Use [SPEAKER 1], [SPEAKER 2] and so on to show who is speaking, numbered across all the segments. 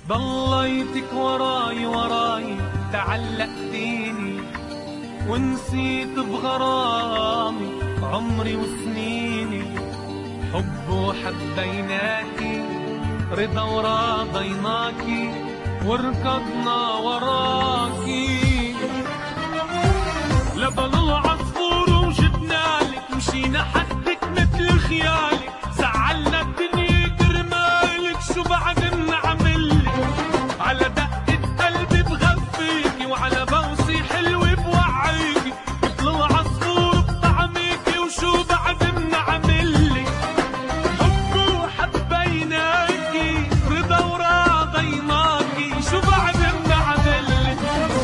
[SPEAKER 1] ضليتك وراي وراي تعلقتيني ونسيت بغرامي عمري وسنيني. حب وحبيناكي رضا وراضيناكي وركضنا وراكي. لبل العصفور وجبنالك مشينا حدك مثل خيالك. زعلنا الدنيا كرمالك شو بعد نعملك. على دقة قلبي بغفيكي وعلى بوسي حلوة بوعيكي. مثل العصفور بطعميكي وشو بعد نعملك. حب وحبيناكي رضا وراضيناكي شو بعد نعملك.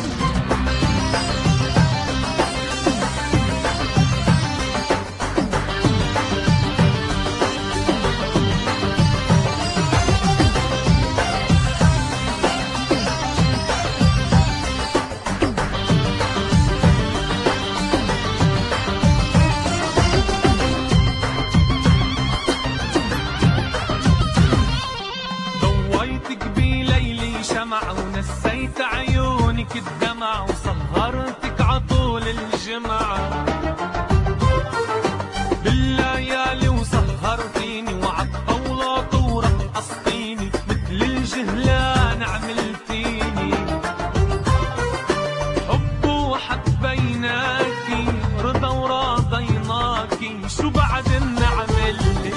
[SPEAKER 1] ونسيت عيونك الدمع وسهرتك عطول الجمعة بالليالي وسهرتيني وعالطاولات ورقصتيني مثل الجهلان عملتيني. حب وحبيناكي رضا وراضيناكي شو بعد نعملك.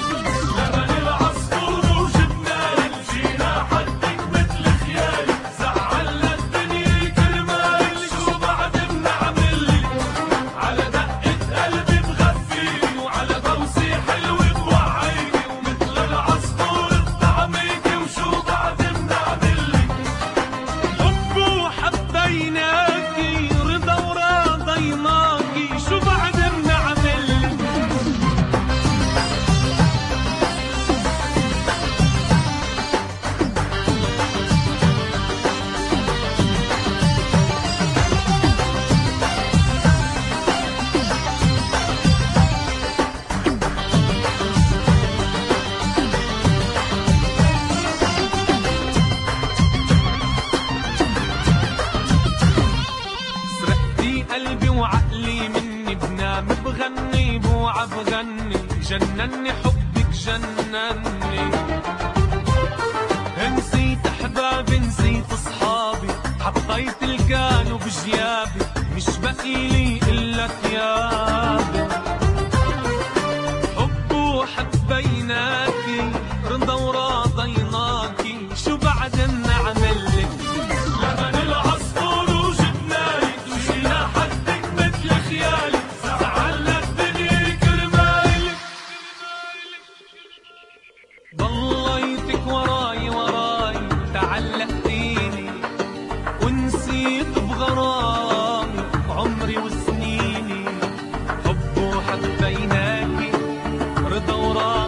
[SPEAKER 1] قلبي وعقلي مني بنام بغني بوعى بغني. جنني حبك جنني. نسيت احبابي نسيت اصحابي حطيت الكانو بجيابي مش بقيلي الا ثيابي. حب وحبيناكي رضا وراضيناكي شو بعد نعملك. لمن العصفور وجبنالك مشينا حدك مثل خيالك. زعلنا الدنيا كرمالك. ضليتك وراي وراي تعلقتيني ونسيت بغرامي عمري وسنيني. حب وحبيناكي رضا وراضيناكي